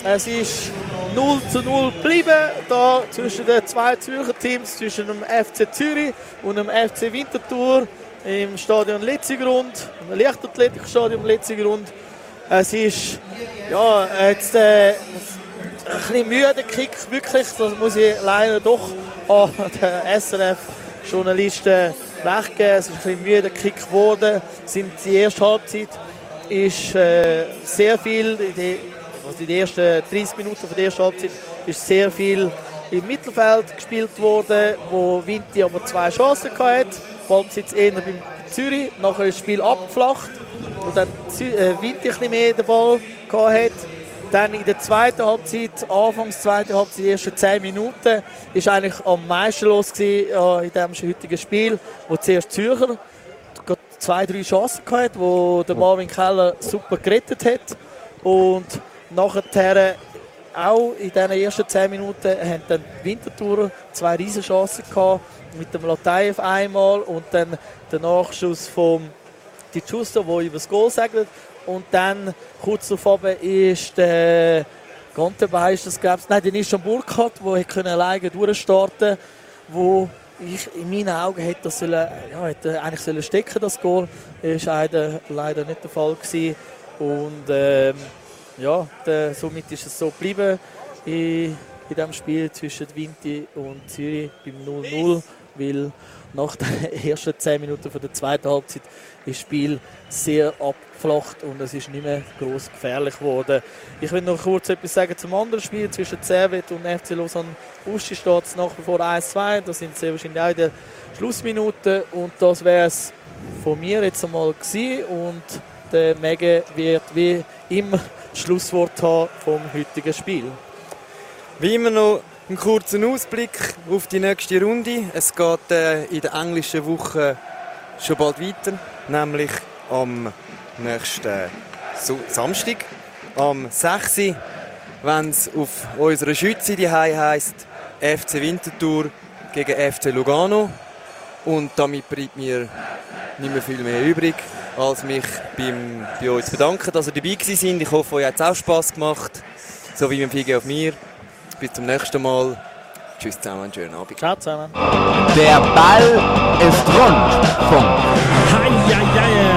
Es ist 0:0 geblieben, da zwischen den zwei Zürcher Teams, zwischen dem FC Zürich und dem FC Winterthur im Stadion Letzigrund, im Leichtathletikstadion Letzigrund. Es ist jetzt ein bisschen müde Kick, wirklich, das muss ich leider doch an den SRF-Journalisten weggeben. Es ist ein bisschen müde Kick geworden. Die erste Halbzeit ist sehr viel, in den ersten 30 Minuten der ersten Halbzeit ist sehr viel im Mittelfeld gespielt worden, wo Vinti aber 2 Chancen hatte. Ballbesitz eher beim Zürich, nachher ist das Spiel abgeflacht, wo dann Vinti ein bisschen mehr den Ball hatte. Dann in der zweiten Halbzeit, anfangs zweite Halbzeit, die ersten 10 Minuten, ist eigentlich am meisten los gewesen, in diesem heutigen Spiel, wo zuerst Zürcher 2-3 Chancen hatte, wo der Marvin Keller super gerettet hat. Und nachher auch in diesen ersten 10 Minuten haben dann die Winterthurer 2 Riesenchancen gehabt, mit dem Lataev einmal und dann der Nachschuss von Di Giusto, der über das Goal segelt. Und dann kurz darauf ist der Gontebay, den Nishan Burkhardt, der alleine durchstarten konnte, wo ich in meinen Augen hätte eigentlich stecken das Goal. Das war leider nicht der Fall gewesen. Und somit ist es so geblieben in diesem Spiel zwischen Vinti und Zürich beim 0:0, weil nach den ersten 10 Minuten der zweiten Halbzeit ist das Spiel sehr abgeflacht und es ist nicht mehr gross gefährlich geworden. Ich will noch kurz etwas sagen zum anderen Spiel zwischen Servet und FC Lausanne. Uschi steht es nach wie vor 1:2, das sind sehr wahrscheinlich auch in den Schlussminuten und das wäre es von mir jetzt einmal gewesen und der Mege wird wie immer das Schlusswort haben vom heutigen Spiel. Wie immer noch einen kurzen Ausblick auf die nächste Runde. Es geht in der englischen Woche schon bald weiter, nämlich am nächsten Samstag, am 6. wenn es auf unserer Schütze die heisst FC Winterthur gegen FC Lugano. Und damit bleibt mir nicht mehr viel mehr übrig, als mich bei euch zu bedanken, dass ihr dabei gewesen seid. Ich hoffe, euch hat es auch Spass gemacht, so wie beim Figi auf mir. Bis zum nächsten Mal. Tschüss zusammen, einen schönen Abend. Ciao zusammen. Der Ball ist rund. Punkt. Hei, hei, hei.